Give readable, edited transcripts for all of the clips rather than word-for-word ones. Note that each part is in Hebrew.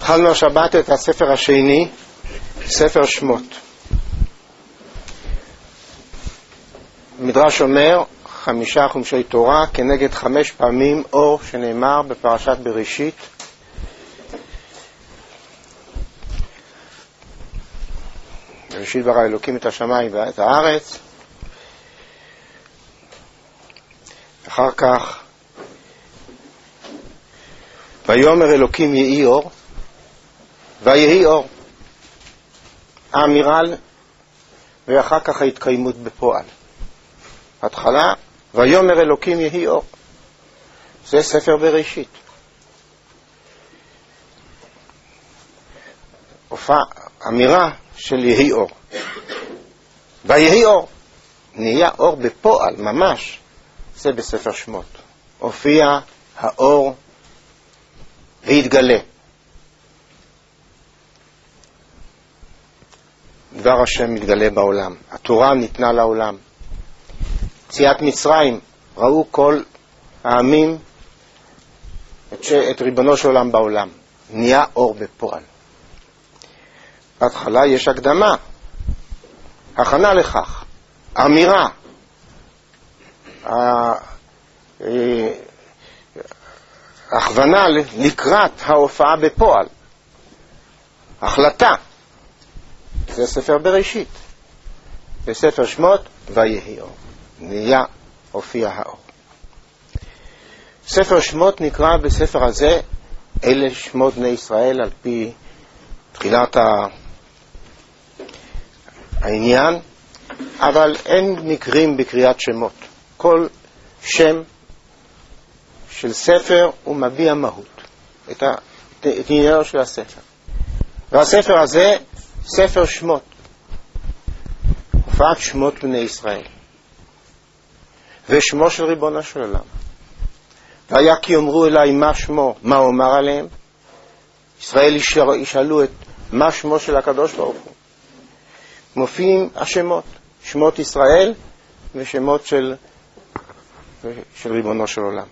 התחלנו השבת את הספר השני, ספר שמות. מדרש אומר 5 חומשי תורה כנגד 5 פעמים אור שנאמר בפרשת בראשית. בראשית ברא אלוקים את השמיים ואת הארץ. אחר כך ויאמר אלוקים יהי אור, ויהי אור. האמירה ואחר כך ההתקיימות בפועל. התחלה ויאמר אלוקים יהי אור. זה ספר בראשית. אמירה של יהי אור. ויהי אור. נהיה אור בפועל ממש. זה בספר שמות. הופיע האור והתגלה. דבר השם מתגלה בעולם. התורה ניתנה לעולם. יציאת מצרים, ראו כל העמים את ריבונו של עולם בעולם. נהיה אור בפועל. בהתחלה יש הקדמה, הכנה לכך, אמירה, הכוונה לקראת ההופעה בפועל, החלטה. זה ספר בראשית. בספר שמות ויהי אור. נהיה הופיע האור. ספר שמות נקרא בספר הזה אלה שמות בני ישראל על פי תחילת העניין, אבל אין מקרים בקריאת שמות. כל שם של ספר הוא מביע מהות, את עניינו של הספר. והספר הזה ספר שמות, הופעת שמות בני ישראל ושמו של ריבונו של עולם. והיה כי יאמרו אליי מה שמו, מה אומר עליהם. ישראל ישאלו את מה שמו של הקדוש ברוך הוא. מופיעים השמות, שמות ישראל ושמות של ריבונו של עולם.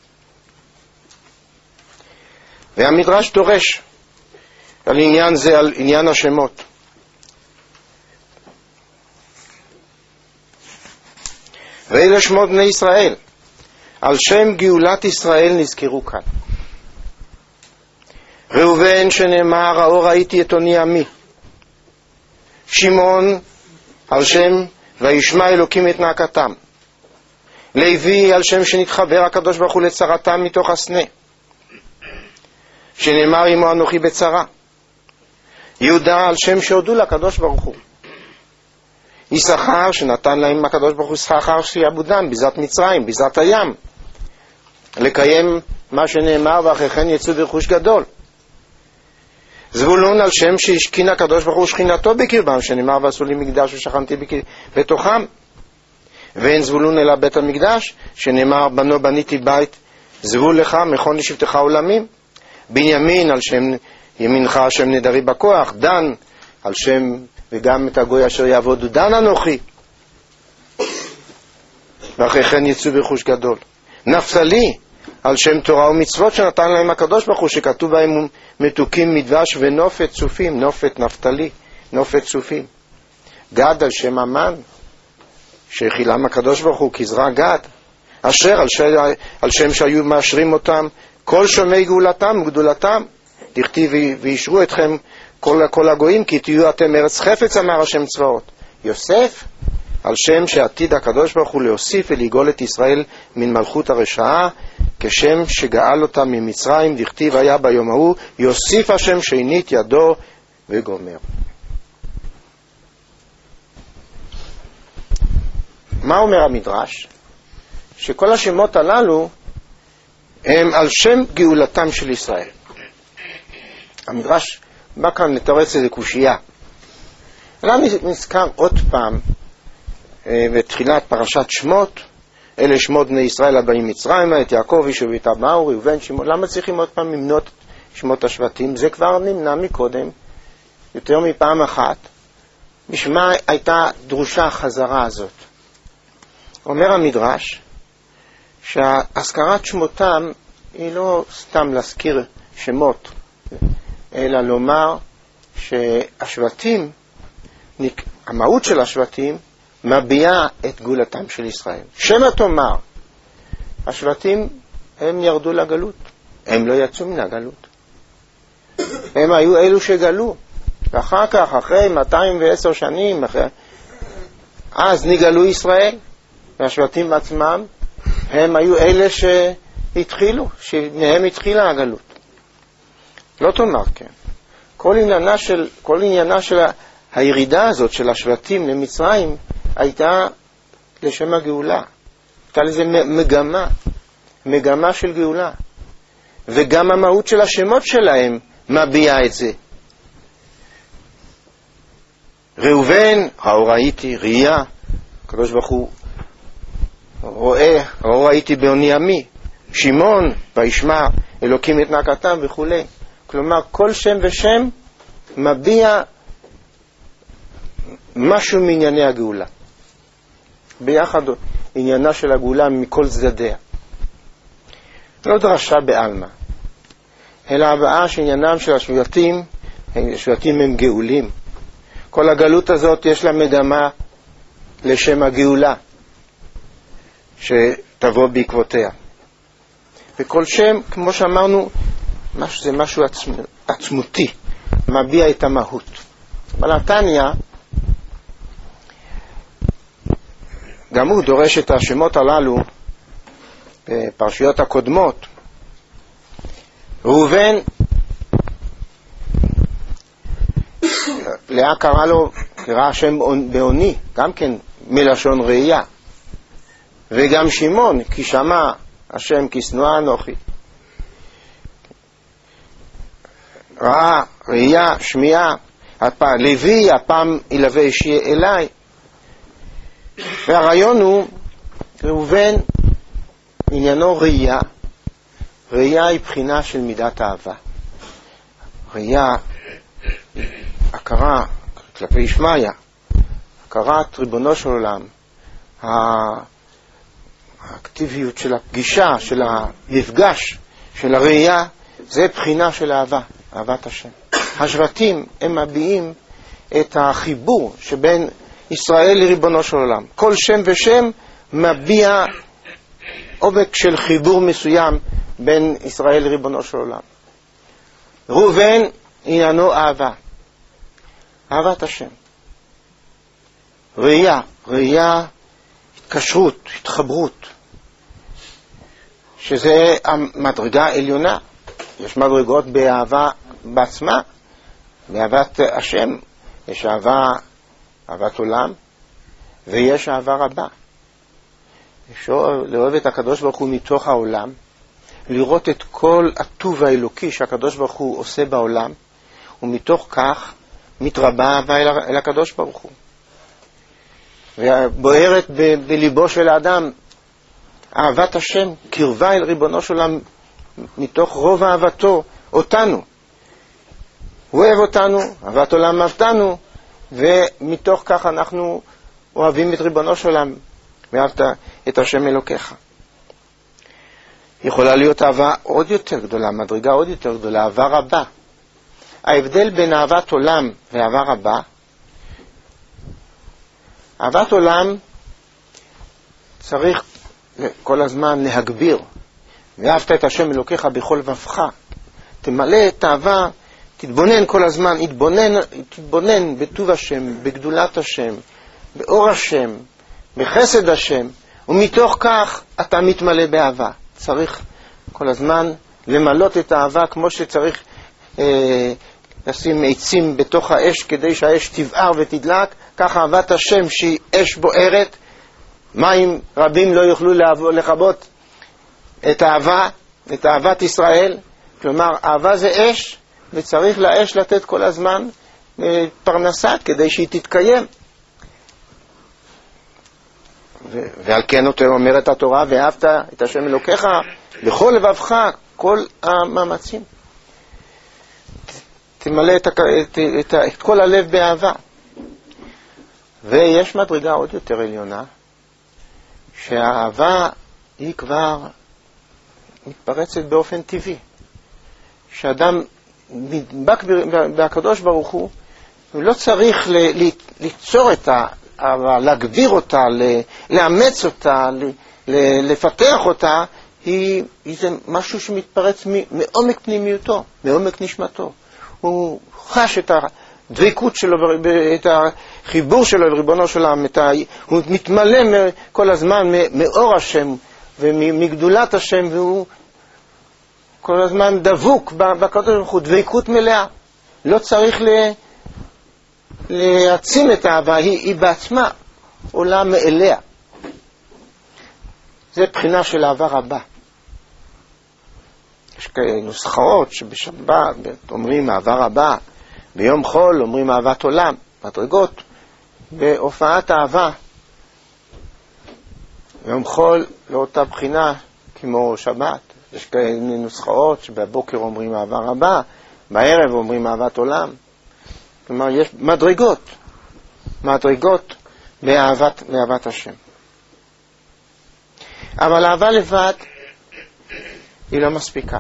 והמדרש דורש על עניין זה, על עניין השמות. ואלה שמות בני ישראל, על שם גאולת ישראל נזכרו כאן. ראובן שנאמר האור ראיתי את עוני עמי. שמעון על שם וישמע אלוקים את נאקתם. לוי על שם שנתחבר הקדוש ברוך הוא לצרתם מתוך הסנה, שנאמר עמו אנוכי בצרה. יהודה על שם שהודו לקדוש ברוך הוא. יששכר שנתן להם הקדוש ברוך הוא שכר שיעבודם בזת מצרים, בזת הים, לקיים מה שנאמר ואחרי כן יצאו ברכוש גדול. זבולון על שם שהשכין הקדוש ברוך הוא שכינתו בקרבם, שנאמר ועשו לי מקדש ושכנתי בתוכם. ואין זבולון אלא בית המקדש, שנאמר בנו בניתי בית זבול לך מכון לשבטך עולמים. בנימין על שם ימינך השם נדרי בכוח. דן על שם וגם את הגוי אשר יעבודו דן אנוכי, ואחרי כן יצאו ברכוש גדול. נפתלי על שם תורה ומצוות שנתן להם הקדוש ברוך הוא, שכתוב בהם מתוקים מדבש ונופת צופים. נופת נפתלי, נופת צופים. גד על שם אמן שהחילם הקדוש ברוך הוא כזרע גד. אשר על שם שהיו מאשרים אותם כל שומעי גאולתם וגדולתם. דכתיב וישרו אתכם כל הגויים כי תהיו אתם ארץ חפץ, אמר השם צבאות. יוסף על שם שעתיד הקדוש ברוך הוא להוסיף ולגאול את ישראל מן מלכות הרשעה, כשם שגאל אותם ממצרים. דכתיב היה ביום ההוא יוסיף השם שנית ידו וגומר. מה אומר המדרש? שכל השמות הללו הם על שם גאולתם של ישראל. המדרש בא כאן לתרץ איזה קושייה. למה נזכר עוד פעם בתחילת פרשת שמות, אלה שמות בני ישראל הבאים מצרימה, את יעקב איש ואת אבהו ראובן שמעון. למה צריכים עוד פעם למנות שמות השבטים? זה כבר נמנע מקודם יותר מפעם אחת. בשמה הייתה דרושה החזרה הזאת. אומר המדרש שהזכרת שמותם היא לא סתם להזכיר שמות, אלא לומר שהשבטים, המהות של השבטים, מביעה את גאולתם של ישראל. שמא תאמר, השבטים הם ירדו לגלות, הם לא יצאו מן הגלות. הם היו אלו שגלו, ואחר כך, אחרי 210 שנים, אז נגלו ישראל, והשבטים עצמם, הם היו אלה שהתחילו, שמהם התחילה הגלות. לא תאמר כן. כל עניינה של הירידה הזאת של השבטים למצרים הייתה לשם הגאולה. הייתה לזה מגמה של גאולה. וגם המהות של השמות שלהם מביעה את זה. ראובן, ראיתי, ראייה, הקדוש ברוך הוא רואה, ראיתי בעוני עמי. שמעון, וישמע אלוקים את נאקתם וכו'. כלומר, כל שם ושם מביע משהו מענייני הגאולה. ביחד עניינה של הגאולה מכל צדדיה. לא דרשה בעלמא, אלא הבאה שעניינם של השבטים, השבטים הם גאולים. כל הגלות הזאת יש לה מגמה לשם הגאולה, שתבוא בעקבותיה. וכל שם, כמו שאמרנו, זה משהו עצמותי, מביע את המהות. אבל התניא, גם הוא דורש את השמות הללו בפרשיות הקודמות. ראובן, לאה קרא לו, קרא השם בעוני, גם כן מלשון ראייה. וגם שמעון, כי שמע השם כי שנואה אנוכי. ראה, ראייה, שמיעה, לוי, הפעם ילווה אישי אליי. והרעיון הוא, ראובן, עניינו ראייה. ראייה היא בחינה של מידת האהבה. ראייה, הכרה כלפי ישמעיה, הכרת ריבונו של עולם, האקטיביות של הפגישה, של המפגש, של הראייה, זה בחינה של אהבה, אהבת השם. השבטים הם מביעים את החיבור שבין ישראל לריבונו של עולם. כל שם ושם מביע עומק של חיבור מסוים בין ישראל לריבונו של עולם. ראובן עניינו אהבה, אהבת השם. ראייה, התקשרות, התחברות, שזה המדרגה העליונה. יש מדרגות באהבה בעצמה, באהבת השם. יש אהבת עולם, ויש אהבה רבה. לאהוב את הקדוש ברוך הוא מתוך העולם, לראות את כל הטוב האלוקי שהקדוש ברוך הוא עושה בעולם, ומתוך כך מתרבה אהבה אל הקדוש ברוך הוא. ובוערת בליבו של האדם אהבת השם, קרבה אל ריבונו של עולם, מתוך רוב אהבתו אותנו. הוא אוהב אותנו, אהבת עולם אהבתנו, ומתוך כך אנחנו אוהבים את ריבונו של עולם, ואהבת את השם אלוקיך. יכולה להיות אהבה עוד יותר גדולה, מדרגה עוד יותר גדולה, אהבה רבה. ההבדל בין אהבת עולם ואהבה רבה, אהבת עולם צריך כל הזמן להגביר. ואהבת את השם אלוקיך בכל לבבך. תמלא את האהבה, תתבונן כל הזמן, תתבונן בטוב השם, בגדולת השם, באור השם, בחסד השם, ומתוך כך אתה מתמלא באהבה. צריך כל הזמן למלות את האהבה כמו שצריך לשים עצים בתוך האש כדי שהאש תבער ותדלק, כך אהבת השם שהיא אש בוערת, מים רבים לא יוכלו לכבות את האהבה, את אהבת ישראל. כלומר, אהבה זה אש, וצריך לאש לתת כל הזמן פרנסה כדי שהיא תתקיים. ועל כן אומרת התורה, ואהבת את השם אלוקיך בכל לבבך, כל המאמצים. תמלא את כל הלב באהבה. ויש מדרגה עוד יותר עליונה, שהאהבה היא כבר מתפרצת באופן טבעי. שאדם נדבק בהקדוש ברוך הוא לא צריך ליצור את האהבה, להגביר אותה, לאמץ אותה, לפתח אותה. זה משהו שמתפרץ מעומק פנימיותו, מעומק נשמתו. הוא חש את הדבקות שלו, את החיבור שלו לריבונו של עולם, הוא מתמלא כל הזמן מאור השם ומגדולת השם, והוא כל הזמן דבוק בקדוש ברוך הוא, דבקות מלאה. לא צריך להעצים את האהבה, היא בעצמה עולה מאליה. זה בחינה של אהבה רבה. יש כאלה נוסחאות שבשבת אומרים אהבה רבה, ביום חול אומרים אהבת עולם, מדרגות. בהופעת אהבה ביום חול לא אותה בחינה כמו שבת. יש כאלה נוסחאות שבבוקר אומרים אהבה רבה, בערב אומרים אהבת עולם. כלומר, יש מדרגות באהבת השם. אבל אהבה לבד היא לא מספיקה.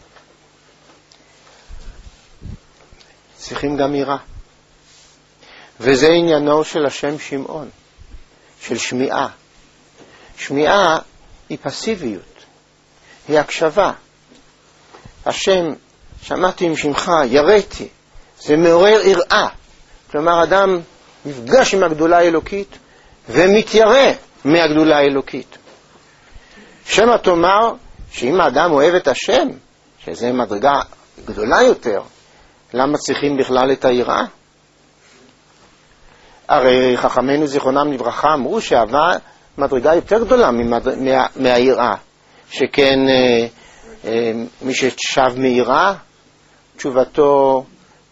צריכים גם יראה. וזה עניינו של השם שמעון, של שמיעה. שמיעה היא פסיביות, היא הקשבה. השם, שמעתי עם שמך, יראתי. זה מעורר יראה. כלומר, אדם נפגש עם הגדולה האלוקית ומתיירא מהגדולה האלוקית. שמא תאמר שאם האדם אוהב את השם, שזה מדרגה גדולה יותר, למה צריכים בכלל את היראה? הרי חכמינו זיכרונם לברכה אמרו שאהבה מדרגה יותר גדולה מהיראה, שכן מי ששב מיראה, תשובתו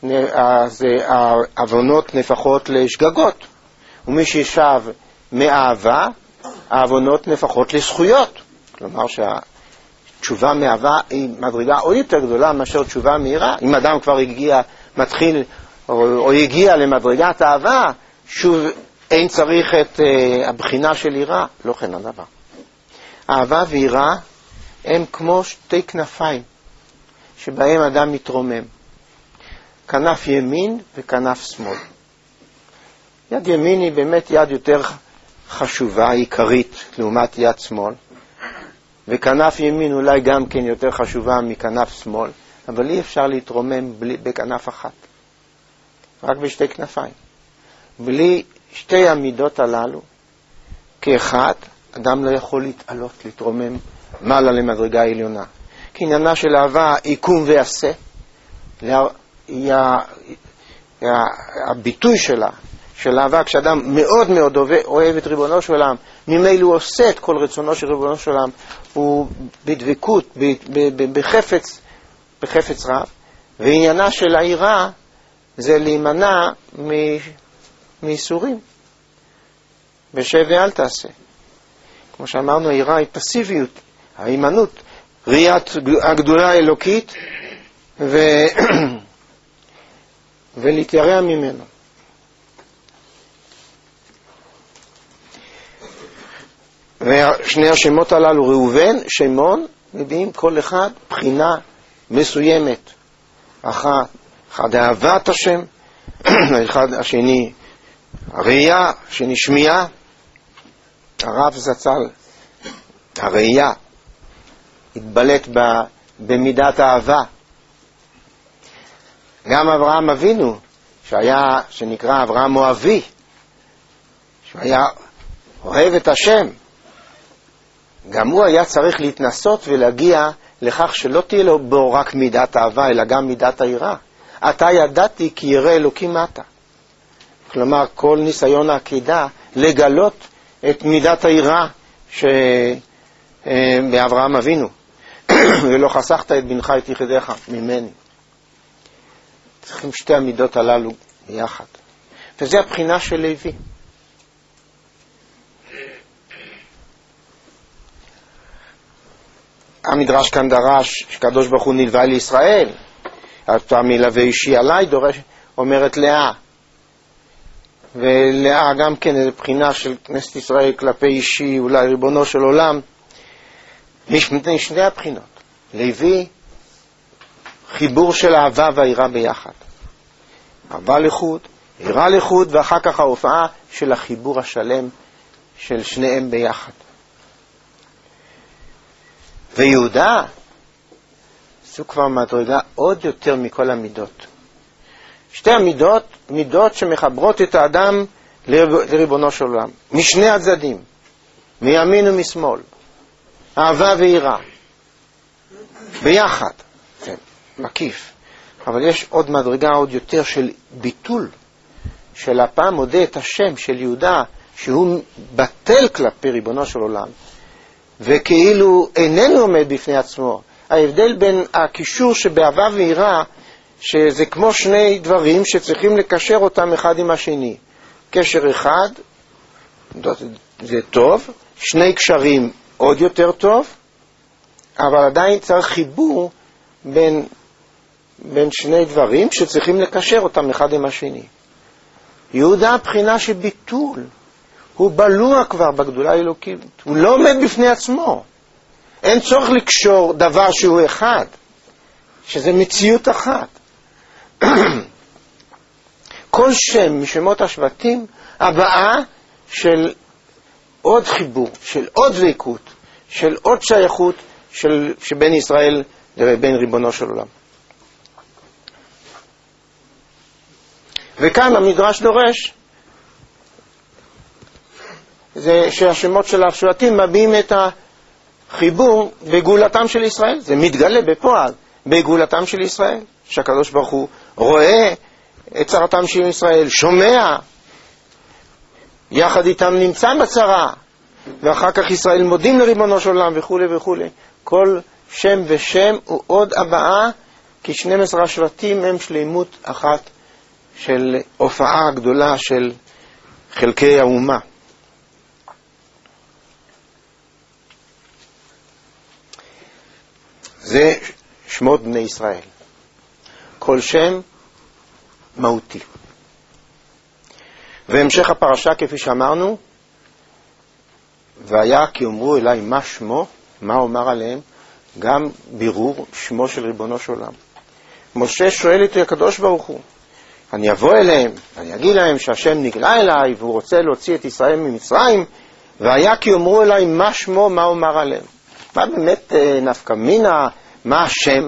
העוונות נפחות לשגגות, ומי ששב מאהבה, העוונות נפחות לזכויות. כלומר שהתשובה מאהבה היא מדרגה עוד יותר גדולה מאשר תשובה מיראה. אם אדם כבר מתחיל או הגיע למדרגת אהבה, שוב אין צריך את הבחינה של יראה, לא כן הדבר. אהבה ויראה הם כמו שתי כנפיים שבהם אדם מתרומם, כנף ימין וכנף שמאל. יד ימין היא באמת יד יותר חשובה, עיקרית, לעומת יד שמאל, וכנף ימין אולי גם כן יותר חשובה מכנף שמאל, אבל אי אפשר להתרומם בכנף אחת, רק בשתי כנפיים. בלי שתי המידות הללו כאחד, אדם לא יכול להתרומם מעלה למדרגה העליונה. כי עניינה של אהבה יקום ועשה, הביטוי שלה, של אהבה, כשאדם מאוד מאוד אוהב את ריבונו של עולם, ממילא הוא עושה את כל רצונו של ריבונו של עולם, הוא בדבקות, בחפץ רב. ועניינה של היראה זה להימנע מאיסורים. ושב ואל תעשה. כמו שאמרנו, היראה היא פסיביות, ההימנעות, ראיית הגדולה האלוקית ולהתיירא ממנו. ושני השמות הללו, ראובן, שמעון, מביאים כל אחד בחינה מסוימת. אחד אהבת השם, אחד השני הראייה, השני שמיעה. הרב זצ"ל, הראייה, התבלט במידת האהבה. גם אברהם אבינו, שנקרא אברהם אוהבי, שהיה אוהב את השם, גם הוא היה צריך להתנסות ולהגיע לכך שלא תהיה לו בו רק מידת האהבה, אלא גם מידת היראה. אתה ידעתי כי ירא אלוקים אתה. כלומר, כל ניסיון העקידה לגלות את מידת היראה באברהם אבינו. ולא חסכת את בנך את יחידך ממני. צריכים שתי המידות הללו ביחד. וזה הבחינה של לוי. המדרש כאן דרש שקדוש ברוך הוא נלווה לישראל. אתה מלווה אישי עליי, אומרת לאה. ולאה גם כן איזו בחינה של כנסת ישראל כלפי אישי, אולי ריבונו של עולם. יש שני הבחינות. לוי, חיבור של אהבה והיראה ביחד. אהבה לחוד, יראה לחוד, ואחר כך ההופעה של החיבור השלם של שניהם ביחד. ויהודה זו כבר מדרגה עוד יותר מכל המידות. שתי המידות, מידות שמחברות את האדם לריבונו של עולם, משני הצדדים, מימין ומשמאל, אהבה ויראה, ביחד, זה מקיף. אבל יש עוד מדרגה עוד יותר של ביטול, של הפעם מודה את השם של יהודה, שהוא בטל כלפי ריבונו של עולם, וכאילו איננו עומד בפני עצמו. ההבדל בין הקישור שבאהבה ויראה, שזה כמו שני דברים שצריכים לקשר אותם אחד עם השני. קשר אחד, זה טוב, שני קשרים עוד יותר טוב, אבל עדיין צריך חיבור בין שני דברים שצריכים לקשר אותם אחד עם השני. יהודה הבחינה של ביטול, הוא בלוע כבר בגדולה האלוקית, הוא לא עומד בפני עצמו. אין צורך לקשור דבר שהוא אחד, שזה מציאות אחת. כל שם משמות השבטים, הבאה של עוד חיבור, של עוד דבקות, של עוד שייכות שבין ישראל לבין ריבונו של עולם. וכאן המדרש דורש זה שהשמות של השבטים מביאים את החיבור בגאולתם של ישראל. זה מתגלה בפועל בגאולתם של ישראל, שהקדוש ברוך הוא רואה את צרתם של ישראל, שומע, יחד איתם נמצא בצרה, ואחר כך ישראל מודים לריבונו של עולם וכו' וכו'. כל שם ושם הוא עוד הבאה, כי 12 השבטים הם שלימות אחת של הופעה גדולה של חלקי האומה. זה שמות בני ישראל. כל שם מהותי. והמשך הפרשה כפי שאמרנו, והיה כי אומרו אליי מה שמו, מה אומר עליהם, גם בירור שמו של ריבונו של עולם. משה שואל את הקדוש ברוך הוא, אני אבוא אליהם, אני אגיד להם שהשם נגלה אליי, והוא רוצה להוציא את ישראל ממצרים, והיה כי אומרו אליי מה שמו, מה אומר עליהם. מה באמת נפקא מינה, מה השם?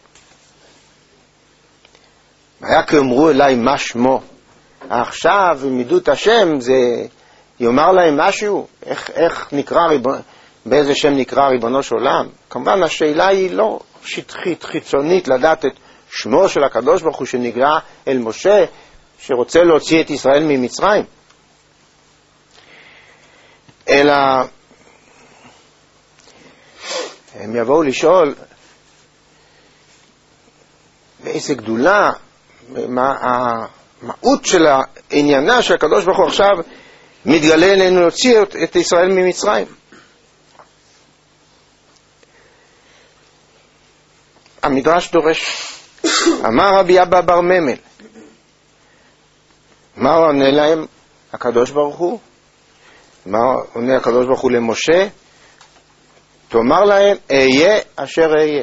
והיה כי אומרו אליי מה שמו. עכשיו, אם ידעו את השם, זה יאמר להם משהו, איך נקרא באיזה שם נקרא ריבונו של עולם. כמובן השאלה היא לא שטחית, חיצונית, לדעת את שמו של הקדוש ברוך הוא שנגלה אל משה, שרוצה להוציא את ישראל ממצרים. אלא הם יבואו לשאול באיזה גדולה, מה המהות של העניינה של הקדוש ברוך הוא עכשיו מתגלה אלינו להוציא את ישראל ממצרים. המדרש דורש, אמר רבי אבא בר ממל, מה עונה להם הקדוש ברוך הוא? מה עונה הקדוש ברוך הוא למשה? תאמר להם, אהיה אשר אהיה.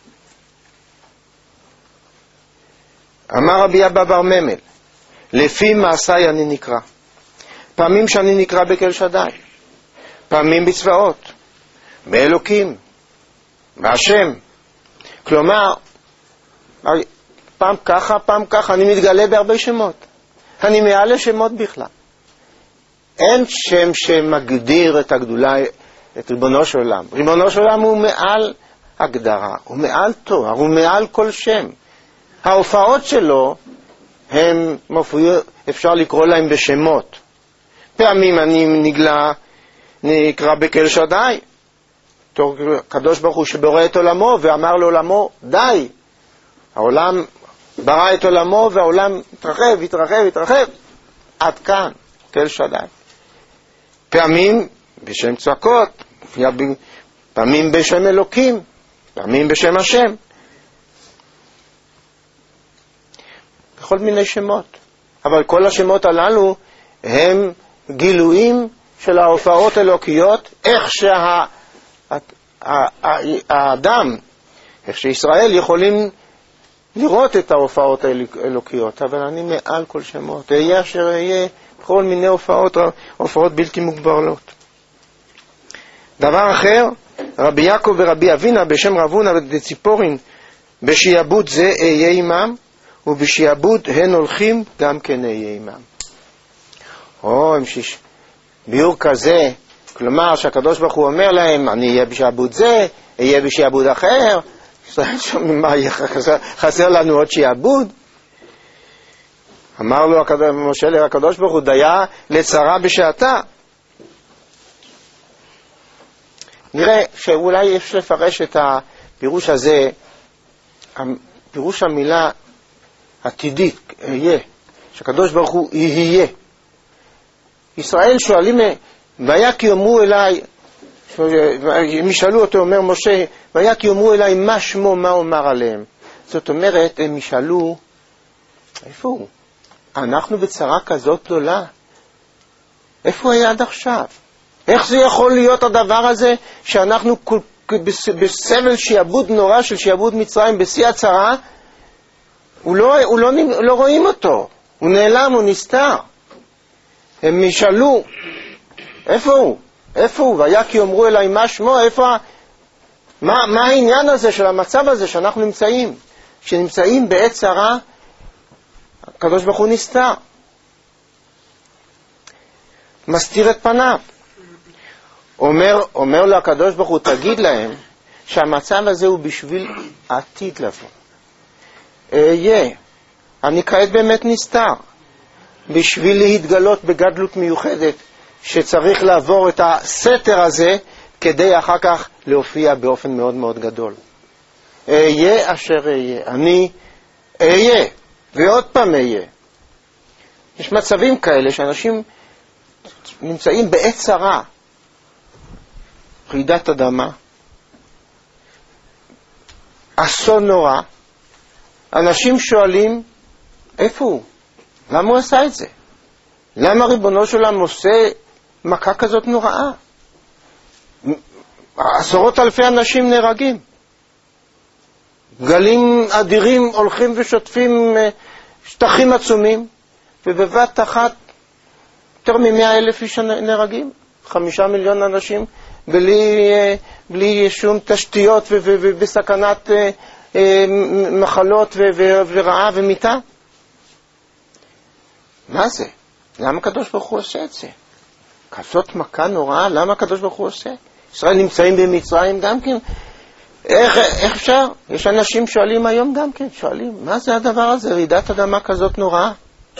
אמר רבי אבא בר ממל, לפי מעשיי אני נקרא. פעמים שאני נקרא בכל שדי, פעמים בצבאות, באלוקים, בהשם. כלומר, פעם ככה, אני מתגלה בהרבה שמות. אני מעל לשמות בכלל. אין שם שמגדיר את הגדולה, את ריבונו של עולם. ריבונו של עולם הוא מעל הגדרה, הוא מעל תואר, הוא מעל כל שם. ההופעות שלו, הם מופיעות, אפשר לקרוא להם בשמות. פעמים אני נקרא בכל שדי. הקדוש ברוך הוא שברא את עולמו ואמר לעולמו די. העולם ברא את עולמו והעולם התרחב עד כאן, כל שדי. פעמים בשם צעקות, פעמים בשם אלוקים, פעמים בשם השם. בכל מיני שמות. אבל כל השמות הללו הם גילויים של ההופעות אלוקיות, איך שהאדם, איך שישראל יכולים לראות את ההופעות האלוקיות, אבל אני מעל כל שמות, אהיה אשר אהיה, בכל מיני הופעות בלתי מוגבלות. דבר אחר, רבי יעקב ורבי אבינה בשם רב הונא דציפורין, בשיעבוד זה אהיה עמם, ובשיעבוד הן הולכים גם כן אהיה עמם. ביור כזה, כלומר שהקדוש ברוך הוא אומר להם, אני אהיה בשיעבוד זה, אהיה בשיעבוד אחר, מה חסר לנו עוד שיעבוד? אמר לו משה לקדוש ברוך הוא, דיה לצרה בשעתה. נראה שאולי יש לפרש את הפירוש הזה, פירוש המילה עתידית, יהיה, שהקדוש ברוך הוא יהיה. ישראל שואלים, והיה כי יאמרו אליי, אם ישאלו אותו, אומר משה, והיה כי יאמרו אליי מה שמו, מה אומר עליהם. זאת אומרת, הם ישאלו, איפה הוא? אנחנו בצרה כזאת גדולה. איפה היה עד עכשיו? איך זה יכול להיות הדבר הזה שאנחנו בסבל שיעבוד נורא של שיעבוד מצרים בשיא הצרה, לא רואים אותו, הוא נעלם, הוא נסתר. הם ישאלו, איפה הוא? איפה הוא? והיה כי יאמרו אליי מה שמו, מה העניין הזה של המצב הזה שאנחנו נמצאים? כשנמצאים בעת צרה, הקדוש ברוך הוא נסתר, מסתיר את פניו. אומר לו הקדוש ברוך הוא, תגיד להם שהמצב הזה הוא בשביל עתיד לבוא. אני כעת באמת נסתר, בשביל להתגלות בגדלות מיוחדת, שצריך לעבור את הסתר הזה, כדי אחר כך להופיע באופן מאוד מאוד גדול. אהיה אשר אהיה, אני אהיה, ועוד פעם אהיה. יש מצבים כאלה שאנשים נמצאים בעת צרה, רעידת אדמה, אסון נורא, אנשים שואלים, איפה הוא? למה הוא עשה את זה? למה ריבונו של עולם עושה מכה כזאת נוראה? עשרות אלפי אנשים נהרגים. גלים אדירים הולכים ושוטפים שטחים עצומים, ובבת אחת יותר מ100,000 איש נהרגים. 5 מיליון אנשים בלי שום תשתיות ובסכנת מחלות ורעה ומיתה. מה זה? למה הקדוש ברוך הוא עושה את זה? כזאת מכה נוראה, למה הקדוש ברוך הוא עושה? ישראל נמצאים במצרים גם כן. איך אפשר? יש אנשים שואלים היום גם כן, שואלים, מה זה הדבר הזה? רעידת אדמה כזאת נוראה?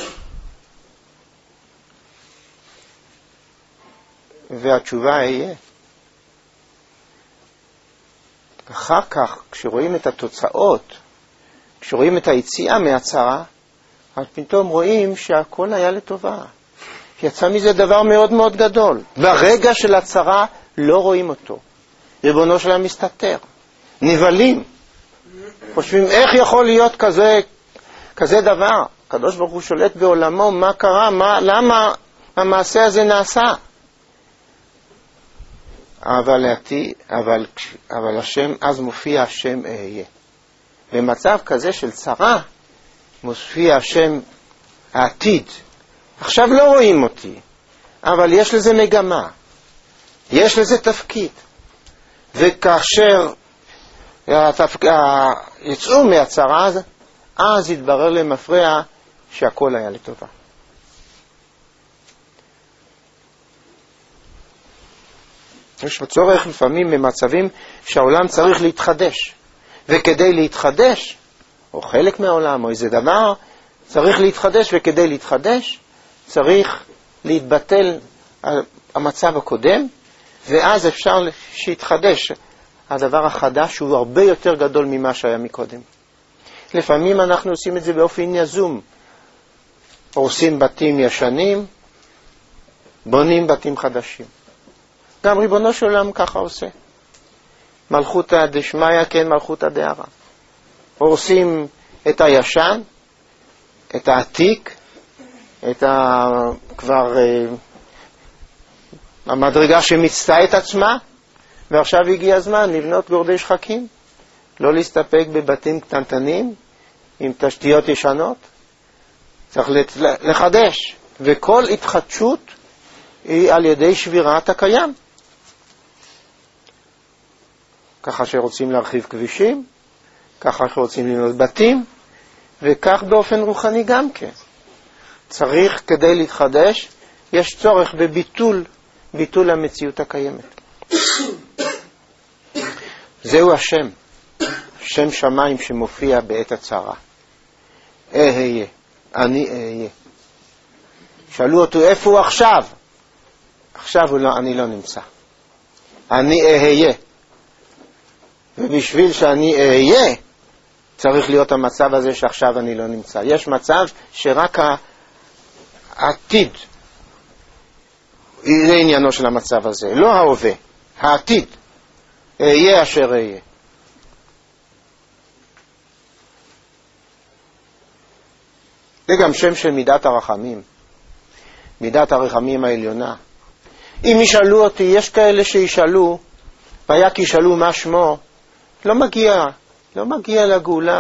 והתשובה יהיה, אחר כך, כשרואים את התוצאות, כשרואים את היציאה מהצרה, אז פתאום רואים שהכל היה לטובה. יצא מזה דבר מאוד מאוד גדול. ברגע של הצרה לא רואים אותו. ריבונו שלהם מסתתר. נבלים. חושבים איך יכול להיות כזה דבר. הקדוש ברוך הוא שולט בעולמו, מה קרה, למה המעשה הזה נעשה. אבל השם, אז מופיע השם אהיה. במצב כזה של צרה, מופיע השם העתיד. עכשיו לא רואים אותי, אבל יש לזה מגמה, יש לזה תפקיד. וכאשר יצאו מהצרה, אז התברר למפרע שהכל היה לטובה. יש צורך לפעמים במצבים שהעולם צריך להתחדש, וכדי להתחדש, או חלק מהעולם, או איזה דבר, צריך להתחדש, וכדי להתחדש, צריך להתבטל המצב הקודם, ואז אפשר שיתחדש הדבר החדש, שהוא הרבה יותר גדול ממה שהיה מקודם. לפעמים אנחנו עושים את זה באופן יזום, הורסים בתים ישנים, בונים בתים חדשים. גם ריבונו של עולם ככה עושה. מלכותא דשמיא כן מלכותא דהרע. הורסים את הישן, את העתיק, כבר המדרגה שמצטה את עצמה, ועכשיו הגיע הזמן לבנות גורדי שחקים, לא להסתפק בבתים קטנטנים, עם תשתיות ישנות, צריך לחדש, וכל התחדשות היא על ידי שבירת הקיים. ככה שרוצים להרחיב כבישים, ככה שרוצים לבנות בתים, וכך באופן רוחני גם כן. צריך כדי להתחדש, יש צורך ביטול המציאות הקיימת. זהו השם, שם שמיים שמופיע בעת הצרה. אהיה, אני אהיה. שאלו אותו איפה הוא עכשיו? עכשיו אני לא נמצא. אני אהיה. ובשביל שאני אהיה, צריך להיות המצב הזה שעכשיו אני לא נמצא. יש מצב שרק העתיד זה עניינו של המצב הזה, לא ההווה, העתיד. אהיה אשר אהיה. זה גם שם של מידת הרחמים, מידת הרחמים העליונה. אם ישאלו אותי, יש כאלה שישאלו, והיה כי ישאלו מה שמו, לא מגיע לגאולה.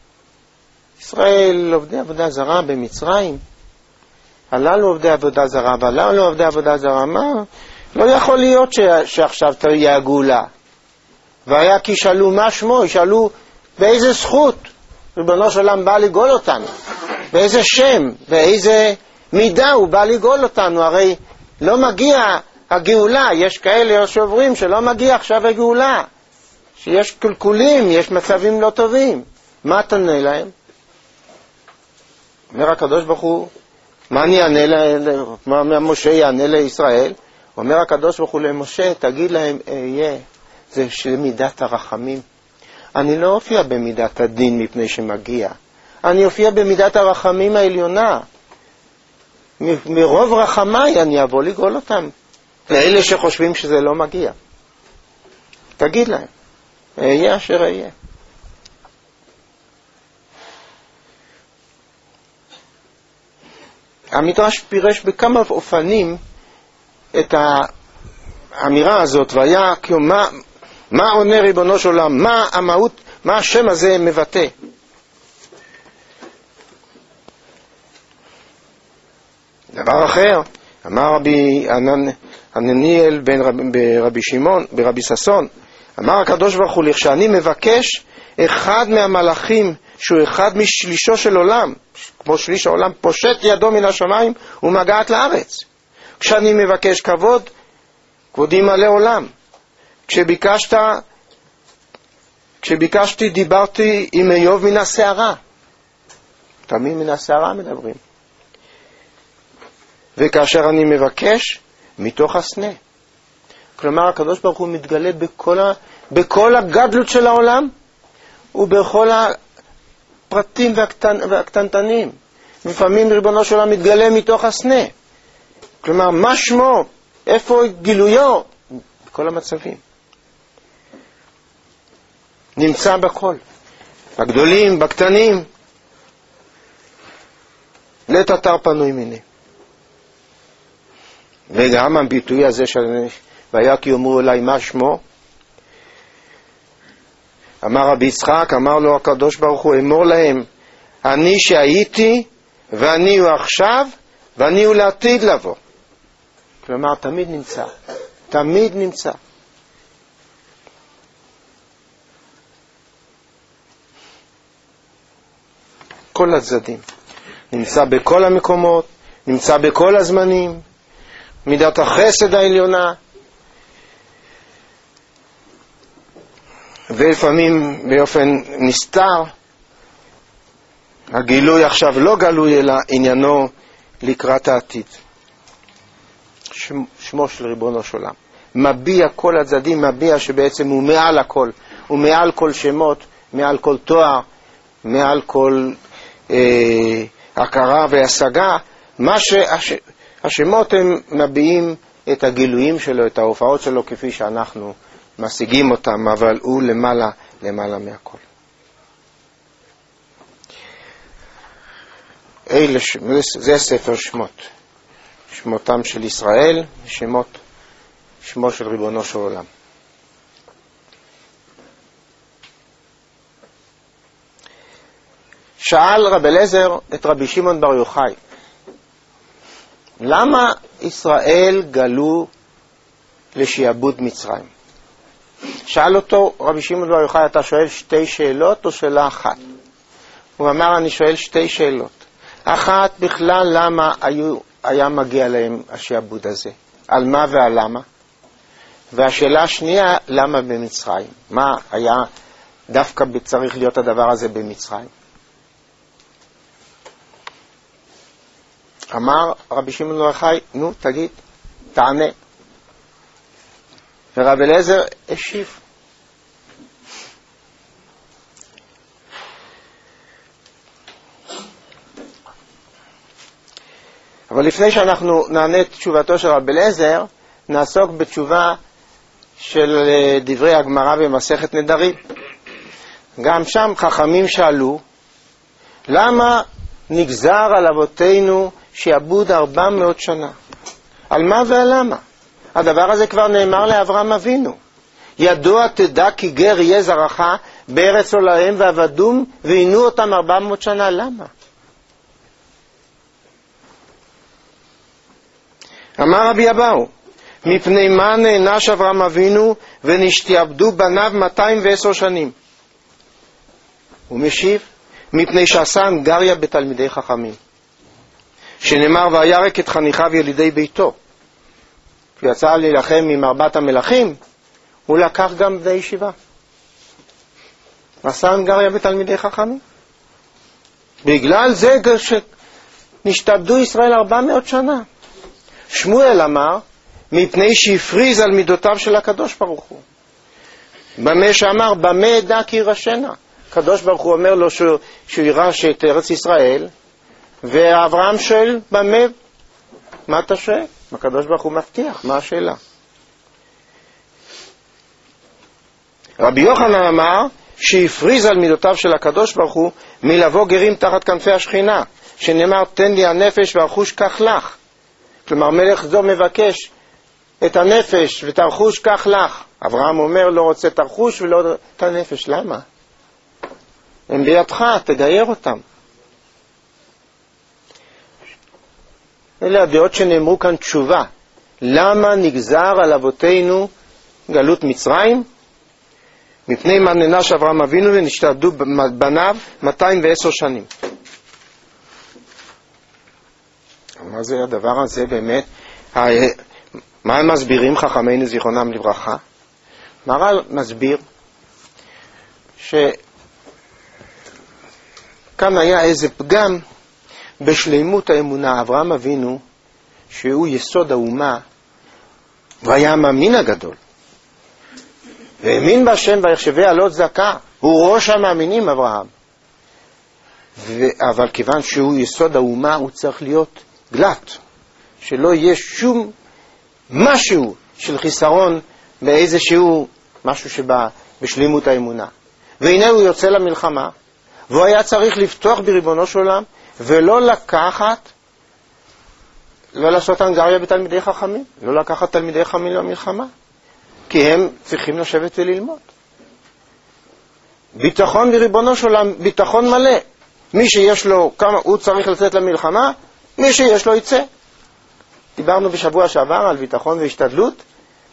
ישראל עובדי עבודה זרה במצרים, הללו עובדי עבודה זרה, והללו עובדי עבודה זרה, מה? לא יכול להיות שעכשיו תהיה הגאולה. והיה כי ישאלו מה שמו, ישאלו באיזה זכות ריבונו של עולם בא לגאול אותנו, באיזה שם, באיזה מידה הוא בא לגאול אותנו. הרי לא מגיע הגאולה, יש כאלה שאומרים שלא מגיע עכשיו הגאולה, שיש קלקולים, יש מצבים לא טובים. מה תענה להם? אומר הקדוש ברוך הוא, מה משה יענה לישראל? אומר הקדוש ברוך הוא למשה, תגיד להם אהיה. זה של מידת הרחמים. אני לא אופיע במידת הדין מפני שמגיע, אני אופיע במידת הרחמים העליונה. מרוב רחמיי אני אבוא לגאול אותם, לאלה שחושבים שזה לא מגיע. תגיד להם אהיה אשר אהיה. המדרש פירש בכמה אופנים את האמירה הזאת, והיה מה עונה ריבונו של עולם, מה המהות, מה השם הזה מבטא. דבר אחר, אמר רבי ענניאל ברבי שמעון, ברבי ששון, אמר הקדוש ברוך הוא, כשאני מבקש אחד מהמלאכים שהוא אחד משלישו של עולם, כמו שליש העולם פושט ידו מן השמיים ומגעת לארץ. כשאני מבקש כבוד, כבודי מלא עולם. כשביקשתי דיברתי עם איוב מן השערה. תמיד מן השערה מדברים. וכאשר אני מבקש, מתוך הסנה. כלומר, הקדוש ברוך הוא מתגלה בכל הגדלות של העולם, ובכל הפרטים והקטנטנים. לפעמים ריבונו של עולם מתגלה מתוך הסנה. כלומר, מה שמו? איפה גילויו? בכל המצבים. נמצא בכל. בגדולים, בקטנים. לית אתר פנוי מיני. וגם הביטוי הזה של והיה כי יאמרו אליי מה שמו, אמר רבי יצחק, אמר לו הקדוש ברוך הוא, אמור להם, אני שהייתי ואני הוא עכשיו ואני הוא לעתיד לבוא. כלומר, תמיד נמצא, תמיד נמצא. כל הצדדים. נמצא בכל המקומות, נמצא בכל הזמנים, מידת החסד העליונה, ולפעמים באופן נסתר. הגילוי עכשיו לא גלוי אלא עניינו לקראת העתיד. שמו של ריבונו של עולם מביע כל הצדדים, מביע שבעצם הוא מעל הכל, הוא מעל כל שמות, מעל כל תואר, מעל כל הכרה והשגה. מה שהשמות הם מביעים את הגילויים שלו, את ההופעות שלו כפי שאנחנו משיגים אותם, אבל הוא למעלה מהכל. זה ספר שמות, שמותם של ישראל, שמו של ריבונו של עולם. שאל רב אליעזר את רבי שמעון בר יוחאי, למה ישראל גלו לשעבוד מצרים? שאל אותו רבי שמעון בר יוחאי, אתה שואל שתי שאלות או שאלה אחת? הוא אמר, אני שואל שתי שאלות. אחת, בכלל למה היה מגיע להם השעבוד הזה? על מה ועל למה? והשאלה השנייה, למה במצרים? מה היה דווקא צריך להיות הדבר הזה במצרים? אמר רבי שמעון בר יוחאי, נו תגיד, תענה. ורב אליעזר השיב. אבל לפני שאנחנו נענה את תשובתו של רב אליעזר, נעסוק בתשובה של דברי הגמרא במסכת נדרים. גם שם חכמים שאלו, למה נגזר על אבותינו שעבוד 400 שנה? על מה ועל למה? הדבר הזה כבר נאמר לאברהם אבינו. ידוע תדע כי גר יהיה זרעך בארץ עולהם ועבדום ועינו אותם 400 שנה. למה? אמר רבי אבאו, מפני מה נענש אברהם אבינו ונשתעבדו בניו 210 שנים? הוא משיב, מפני שעשה הנגריה בתלמידי חכמים, שנאמר וירק את חניכיו ילידי ביתו. כשיצא להילחם עם 4 המלכים, הוא לקח גם בני ישיבה. עשה הנגריה בתלמידי חכמים. בגלל זה שנשתעבדו ישראל 400 שנה. שמואל אמר, מפני שהפריז על מידותיו של הקדוש ברוך הוא. במה שאמר, במה אדע כי ירשנה. הקדוש ברוך הוא אומר לו שהוא ירש את ארץ ישראל, ואברהם שואל, במה? מה אתה שואל? הקדוש ברוך הוא מבטיח, מה השאלה? רבי יוחנן אמר, שהפריז על מידותיו של הקדוש ברוך הוא, מלבוא גרים תחת כנפי השכינה, שנאמר, תן לי הנפש והרכוש כך לך. כלומר, מלך זו מבקש את הנפש ואת הרכוש כך לך. אברהם אומר, לא רוצה את הרכוש ולא את הנפש. למה? הם בידך, תגייר אותם. אלה הדעות שנאמרו כאן תשובה. למה נגזר על אבותינו גלות מצרים? מפני מה נענש אברהם אבינו ונשתעבדו בניו 210 שנים. מה זה הדבר הזה באמת? מה הם מסבירים חכמינו זיכרונם לברכה? מר"ל מסביר שכאן היה איזה פגם בשלימות האמונה. אברהם אבינו, שהוא יסוד האומה והיה המאמין הגדול, והאמין בהשם ויחשבי עלות זכה, הוא ראש המאמינים אברהם. אבל כיוון שהוא יסוד האומה, הוא צריך להיות גלת, שלא יהיה שום משהו של חיסרון באיזשהו משהו בשלימות האמונה. והנה הוא יוצא למלחמה, והוא היה צריך לפתוח בריבונו של עולם, ולא לעשות הנגריה בתלמידי חכמים, לא לקחת תלמידי חכמים למלחמה, כי הם צריכים לשבת וללמוד. ביטחון בריבונו של עולם, ביטחון מלא. מי שיש לו כמה, הוא צריך לצאת למלחמה, מי שיש לו יצא. דיברנו בשבוע שעבר על ביטחון והשתדלות,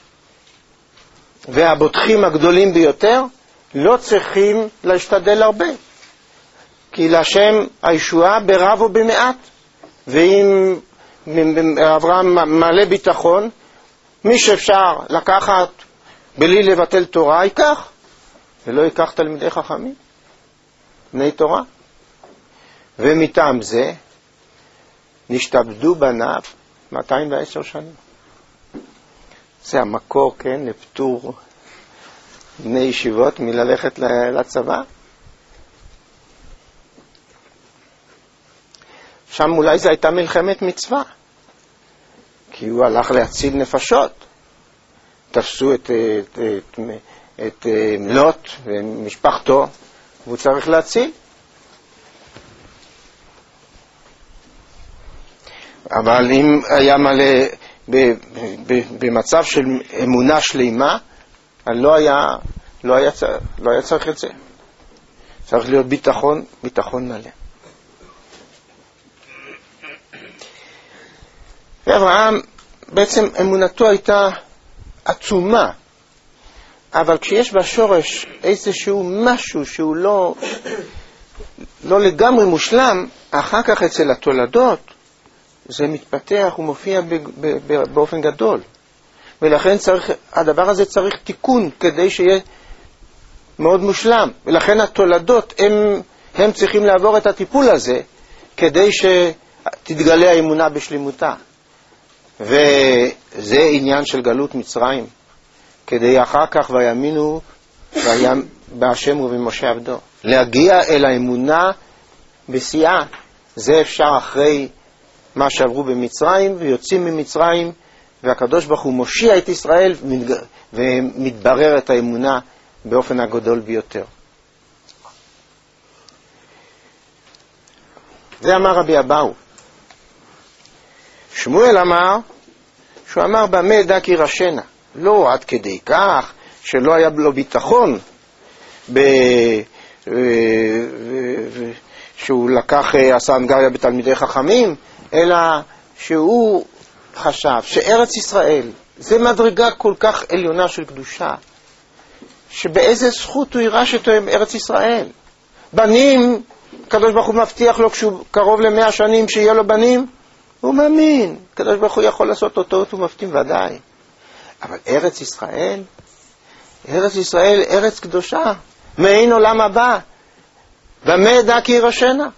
והבוטחים הגדולים ביותר לא צריכים להשתדל הרבה, כי להשם הישועה ברב או במעט. ואם אברהם מלא ביטחון, מי שאפשר לקחת בלי לבטל תורה ייקח, ולא ייקח תלמידי חכמים, בני תורה. ומטעם זה נשתעבדו בניו 210 שנים. זה המקור, כן, לפטור בני ישיבות מללכת לצבא. שם אולי זה הייתה מלחמת מצווה, כי הוא הלך להציל נפשות. תפסו את לוט ומשפחתו, והוא צריך להציל. אבל אם היה מלא במצב של אמונה שלימה, לא היה צריך את זה. צריך להיות ביטחון מלא. ואברהם, בעצם אמונתו הייתה עצומה, אבל כשיש בשורש איזשהו משהו שהוא לא לגמרי מושלם, אחר כך אצל התולדות זה מתפתח ומופיע באופן גדול. ולכן הדבר הזה צריך תיקון כדי שיהיה מאוד מושלם. ולכן התולדות הם צריכים לעבור את הטיפול הזה כדי שתתגלה האמונה בשלמותה. וזה עניין של גלות מצרים. כדי אחר כך ויאמינו בהשם ובמשה עבדו. להגיע אל האמונה בשיאה. זה אפשר אחרי מה שעברו במצרים ויוצאים ממצרים, והקדוש ברוך הוא מושיע את ישראל ומתברר את האמונה באופן הגדול ביותר. זה אמר רבי אבאו. שמואל אמר, שהוא אמר במה אדע כי ירשנה. לא עד כדי כך שלא היה לו ביטחון שהוא לקח עשה הנגריה בתלמידי חכמים, אלא שהוא חשב שארץ ישראל זה מדרגה כל כך עליונה של קדושה, שבאיזה זכות הוא ירש את ארץ ישראל. בנים, הקדוש ברוך הוא מבטיח לו כשהוא קרוב ל100 שנים שיהיה לו בנים, הוא מאמין, הקדוש ברוך הוא יכול לעשות אותו, הוא מבטים ודאי. אבל ארץ ישראל, ארץ קדושה, מעין עולם הבא, במה אדע כי ירשנה.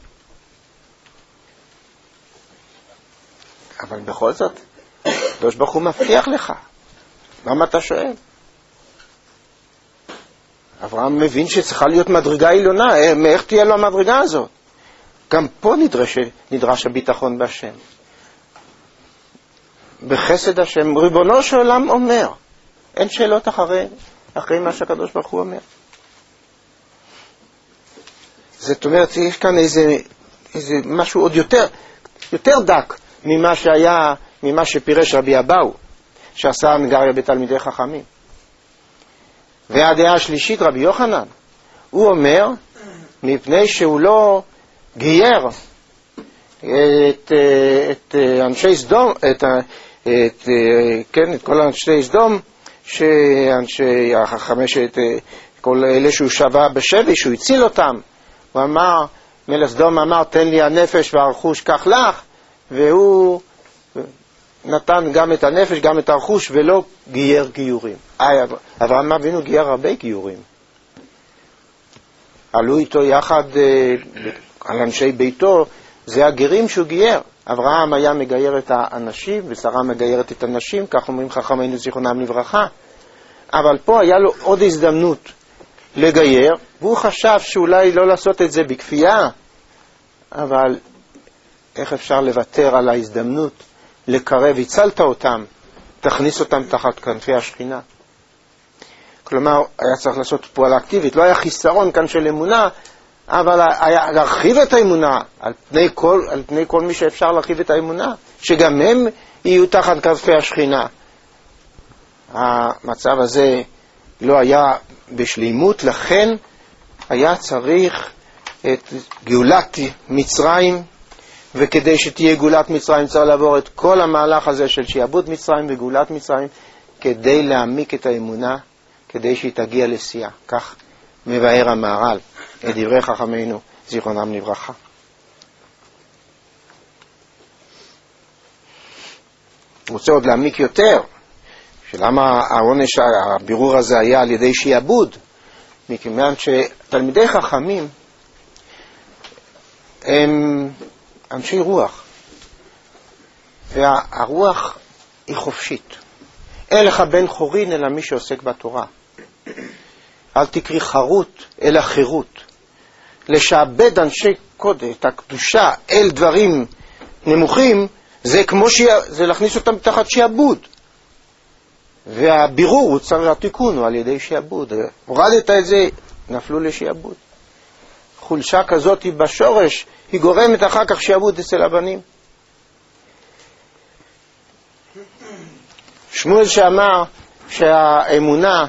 אבל בכל זאת, הקדוש ברוך הוא מבטיח לך. למה אתה שואל? אברהם מבין שצריכה להיות מדרגה עליונה, מאיך תהיה לו המדרגה הזאת? גם פה נדרש הביטחון בהשם. בחסד השם, ריבונו של עולם אומר, אין שאלות אחרי מה שהקדוש ברוך הוא אומר. זאת אומרת, יש כאן איזה משהו עוד יותר דק ממה שפירש רבי אבאו, שעשה הנגריה בתלמידי חכמים. והדעה השלישית, רבי יוחנן, הוא אומר, מפני שהוא לא גייר את אנשי סדום, את כל אנשי סדום, שאנשי החמשת, כל אלה שהוא שווה בשבי, שהוא הציל אותם. הוא אמר, מלך סדום אמר, תן לי הנפש והרכוש כך לך, והוא נתן גם את הנפש, גם את הרכוש, ולא גייר גיורים. אברהם אבינו גייר הרבה גיורים. עלו איתו יחד על אנשי ביתו, זה הגרים שהוא גייר. אברהם היה מגייר את האנשים, ושרה מגיירת את הנשים, כך אומרים חכמינו זיכרונם לברכה. אבל פה היה לו עוד הזדמנות לגייר, והוא חשב שאולי לא לעשות את זה בכפייה, אבל איך אפשר לוותר על ההזדמנות לקרב, הצלת אותם, תכניס אותם תחת כנפי השכינה. כלומר, היה צריך לעשות פעולה אקטיבית, לא היה חיסרון כאן של אמונה, אבל היה להרחיב את האמונה על פני כל מי שאפשר להרחיב את האמונה, שגם הם יהיו תחת כנפי השכינה. המצב הזה לא היה בשלימות, לכן היה צריך את גאולת מצרים, וכדי שתהיה גאולת מצרים צריך לעבור את כל המהלך הזה של שיעבוד מצרים וגאולת מצרים, כדי להעמיק את האמונה, כדי שהיא תגיע לשיאה. כך מבאר המהר"ל את דברי חכמינו זיכרונם לברכה. רוצה עוד להעמיק יותר, שלמה הבירור הזה היה על ידי שיעבוד, מכיוון שתלמידי חכמים הם אנשי רוח, והרוח היא חופשית. אין לך בן חורין אלא מי שעוסק בתורה. אל תקרי חרות אלא חירות. לשעבד אנשי קודש את הקדושה אל דברים נמוכים, זה כמו זה להכניס אותם תחת שיעבוד. והבירור, התיקון הוא על ידי שיעבוד. הורדת את זה, נפלו לשיעבוד. חולשה כזאת היא בשורש, היא גורמת אחר כך שיעבוד אצל הבנים. שמואל שאמר שהאמונה,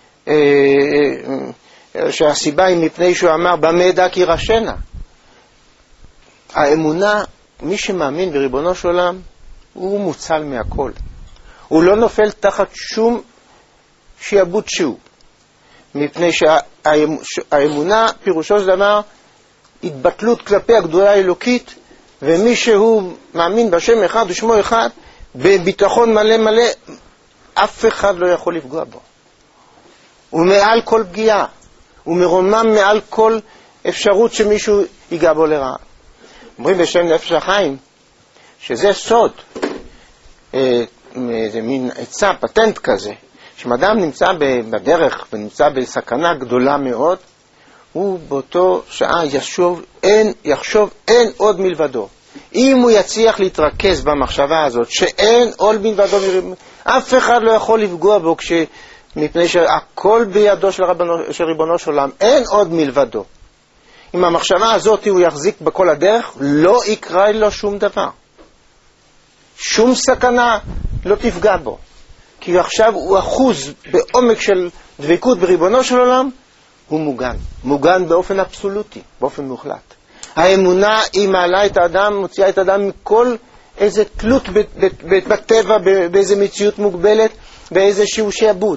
שהסיבה היא מפני שהוא אמר במה אדע כי ירשנה. האמונה, מי שמאמין בריבונו של עולם, הוא מוצל מהכל. הוא לא נופל תחת שום שיעבוד שהוא. מפני שהאמונה פירושו של דבר התבטלות כלפי הגדולה האלוקית, ומי שהוא מאמין בשם אחד ושמו אחד, בביטחון מלא מלא, אף אחד לא יכול לפגוע בו. הוא מעל כל פגיעה, הוא מרומם מעל כל אפשרות שמישהו ייגע בו לרעה. אומרים בשם נפש החיים, שזה סוד, זה מין עצה, פטנט כזה, שאדם נמצא בדרך ונמצא בסכנה גדולה מאוד, הוא באותו שעה יחשוב אין עוד מלבדו. אם הוא יצליח להתרכז במחשבה הזאת שאין עוד מלבדו, אף אחד לא יכול לפגוע בו, מפני שהכל בידו של ריבונו של עולם, אין עוד מלבדו. אם המחשבה הזאת הוא יחזיק בכל הדרך, לא יקרה לו שום דבר. שום סכנה לא תפגע בו. כי עכשיו הוא אחוז בעומק של דבקות בריבונו של עולם, הוא מוגן. מוגן באופן אבסולוטי, באופן מוחלט. האמונה היא מעלה את האדם, מוציאה את האדם מכל איזה תלות בטבע, באיזה מציאות מוגבלת, באיזשהו שעבוד.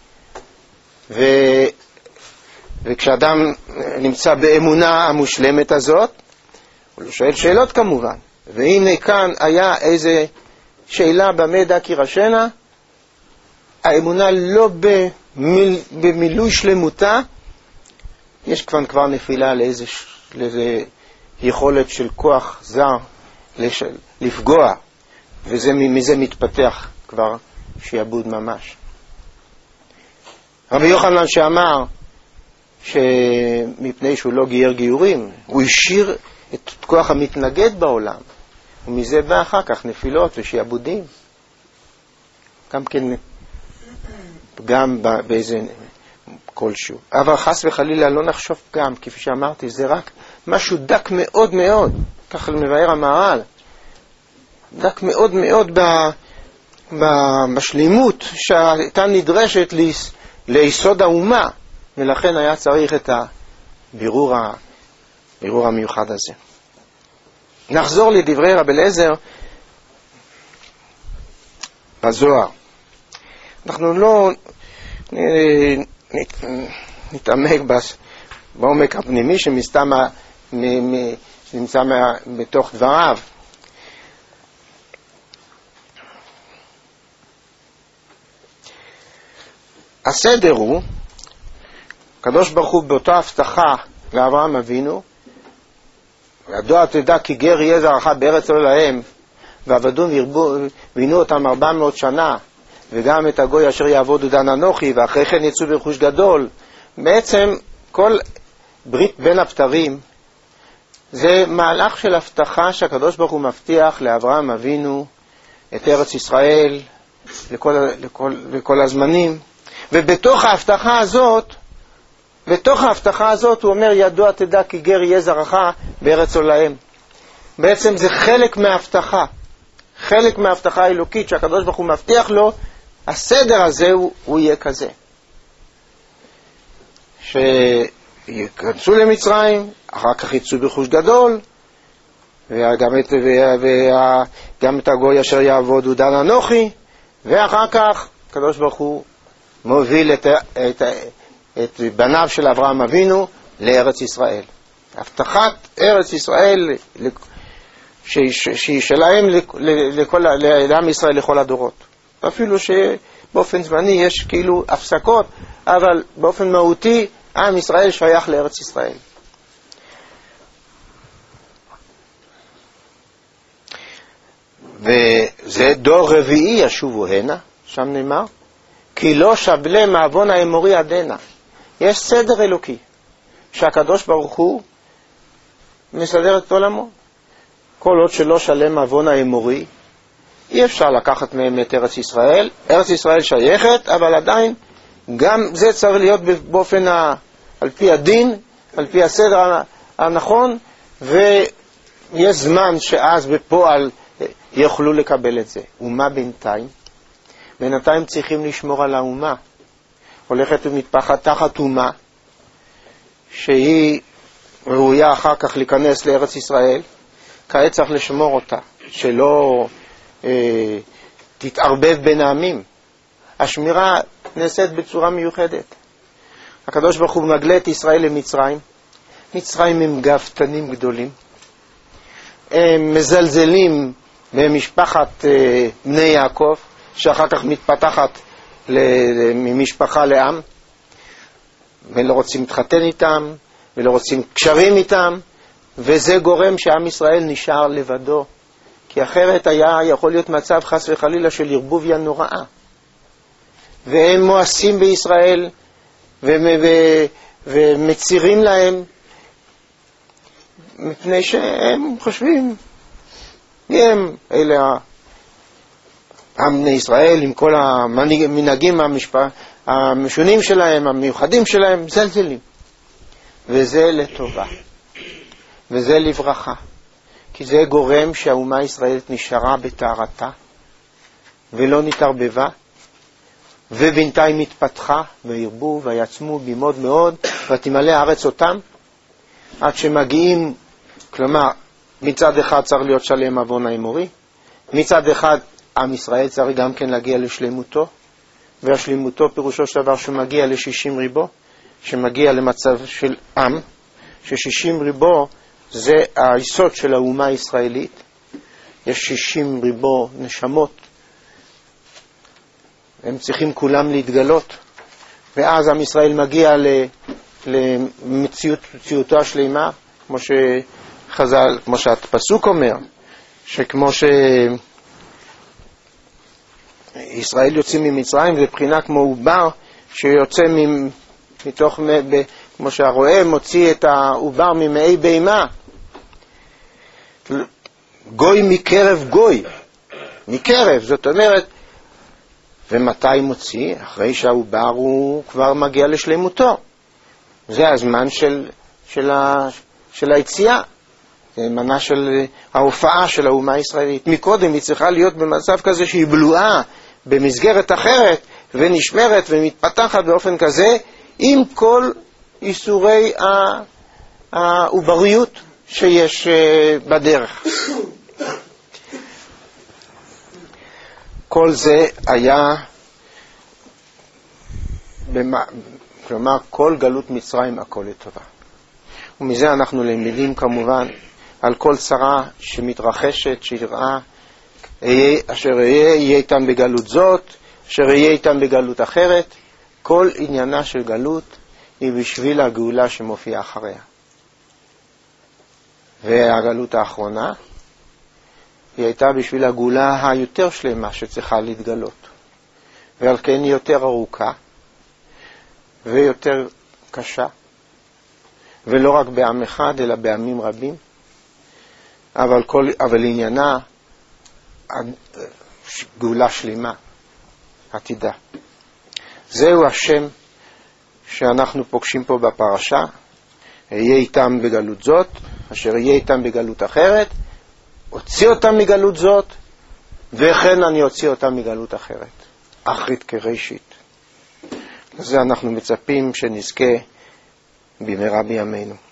וכשאדם נמצא באמונה המושלמת הזאת, הוא שואל שאלות כמובן. והנה כאן היה איזה שאלה במדע כירשנה, האמונה לא במילוי שלמותה, יש כבר נפילה לאיזה יכולת של כוח זר לפגוע, ומזה מתפתח כבר שיעבוד ממש. רבי יוחנן שאמר שמפני שהוא לא גייר גיורים, הוא השאיר את כוח המתנגד בעולם, ומזה בא אחר כך נפילות ושיעבודים. גם כן, גם באיזה כלשהו. אבל חס וחלילה לא נחשוב גם, כפי שאמרתי, זה רק משהו דק מאוד מאוד, ככה מבאר המהר"ל, דק מאוד מאוד בשלימות שהייתה נדרשת ליסוד האומה, ולכן היה צריך את הבירור המיוחד הזה. נחזור לדברי רבי אליעזר בזוהר. אנחנו לא נתעמק בעומק הפנימי שמסתם נמצא בתוך דבריו. הסדר הוא, הקדוש ברוך הוא באותה הבטחה לאברהם אבינו, ידוע תדע כי גר יהיה זרעך בארץ לא להם, ועבדו וינו אותם 400 שנה, וגם את הגוי אשר יעבוד דן אנוכי, ואחרי כן יצאו ברכוש גדול. בעצם כל ברית בין הבתרים זה מהלך של הבטחה שהקדוש ברוך הוא מבטיח לאברהם אבינו את ארץ ישראל לכל הזמנים, ובתוך ההבטחה הזאת הוא אומר ידוע תדע כי גר יהיה זרעך בארץ לא להם. בעצם זה חלק מההבטחה האלוקית שהקדוש ברוך הוא מבטיח לו. הסדר הזה הוא יהיה כזה, שיכנסו למצרים, אחר כך יצאו ברכוש גדול, וגם את הגוי אשר יעבוד דן אנוכי, ואחר כך הקדוש ברוך הוא מוביל את בניו של אברהם אבינו לארץ ישראל. הבטחת ארץ ישראל שהיא שלהם לעם ישראל לכל הדורות. אפילו שבאופן זמני יש כאילו הפסקות, אבל באופן מהותי עם ישראל שייך לארץ ישראל. וזה דור רביעי ישובו הנה, שם נאמר, כי לא שבלה מעוון האמורי עדנה. יש סדר אלוקי שהקדוש ברוך הוא מסדר את עולמו. כל עוד שלא שלם מעוון האמורי, אי אפשר לקחת מהם את ארץ ישראל. ארץ ישראל שייכת, אבל עדיין גם זה צריך להיות באופן על פי הדין, על פי הסדר הנכון, ויש זמן שאז בפועל יוכלו לקבל את זה. ומה בינתיים? בינתיים צריכים לשמור על האומה. הולכת ומתפחת תחת אומה שהיא ראויה אחר כך להיכנס לארץ ישראל. כעת צריך לשמור אותה, שלא תתערבב בין העמים. השמירה נעשית בצורה מיוחדת. הקדוש ברוך הוא מגלה את ישראל למצרים. מצרים הם גאוותנים גדולים. הם מזלזלים במשפחת בני יעקב, שאחר כך מתפתחת ממשפחה לעם, ולא רוצים להתחתן איתם, ולא רוצים קשרים איתם, וזה גורם שעם ישראל נשאר לבדו. כי אחרת היה יכול להיות מצב חס וחלילה של ערבוביה נוראה. והם מואסים בישראל, ומצירים להם, מפני שהם חושבים, הם אלה עם בני ישראל, עם כל המנהגים המשונים שלהם, המיוחדים שלהם, זלזלים. וזה לטובה, וזה לברכה, כי זה גורם שהאומה הישראלית נשארה בתארתה, ולא נתערבבה, ובינתיים התפתחה, והרבו, ויצמו במאוד מאוד, ותמלא הארץ אותם, עד שמגיעים, כלומר, מצד אחד צריך להיות שלם עוון האמורי, מצד אחד עם ישראל צריך גם כן להגיע לשלמותו, והשלמותו פירושו של דבר שמגיע ל-60 ריבו, שמגיע למצב של עם, ש-60 ריבו זה היסוד של האומה הישראלית. יש 60 ריבו נשמות, הם צריכים כולם להתגלות, ואז עם ישראל מגיע למציאותו השלימה, כמו שהפסוק אומר, שכמו שישראל יוצאים ממצרים, זה בחינה כמו עובר שיוצא מתוך, כמו שהרועה מוציא את העובר ממעי בהמה, גוי מקרב גוי, מקרב, זאת אומרת, ומתי מוציא? אחרי שהעובר הוא כבר מגיע לשלמותו. זה הזמן של היציאה, זה מנה של ההופעה של האומה הישראלית. מקודם היא צריכה להיות במצב כזה שהיא בלועה במסגרת אחרת, ונשמרת ומתפתחת באופן כזה, עם כל איסורי העובריות שיש בדרך. כל זה היה, כלומר, כל גלות מצרים הכל לטובה. ומזה אנחנו למדים כמובן על כל צרה שמתרחשת, שיראה, אשר יהיה איתם בגלות זאת, אשר יהיה איתם בגלות אחרת. כל עניינה של גלות היא בשביל הגאולה שמופיעה אחריה. והגלות האחרונה היא הייתה בשביל הגאולה היותר שלמה שצריכה להתגלות. ועל כן היא יותר ארוכה ויותר קשה, ולא רק בעם אחד אלא בעמים רבים, אבל עניינה גאולה שלמה עתידה. זהו השם שאנחנו פוגשים פה בפרשה, יהיה איתם בגלות זאת, אשר יהיה איתם בגלות אחרת, הוציא אותם מגלות זאת, וכן אני אוציא אותם מגלות אחרת, אחרית כראשית. לזה אנחנו מצפים שנזכה במהרה בימינו.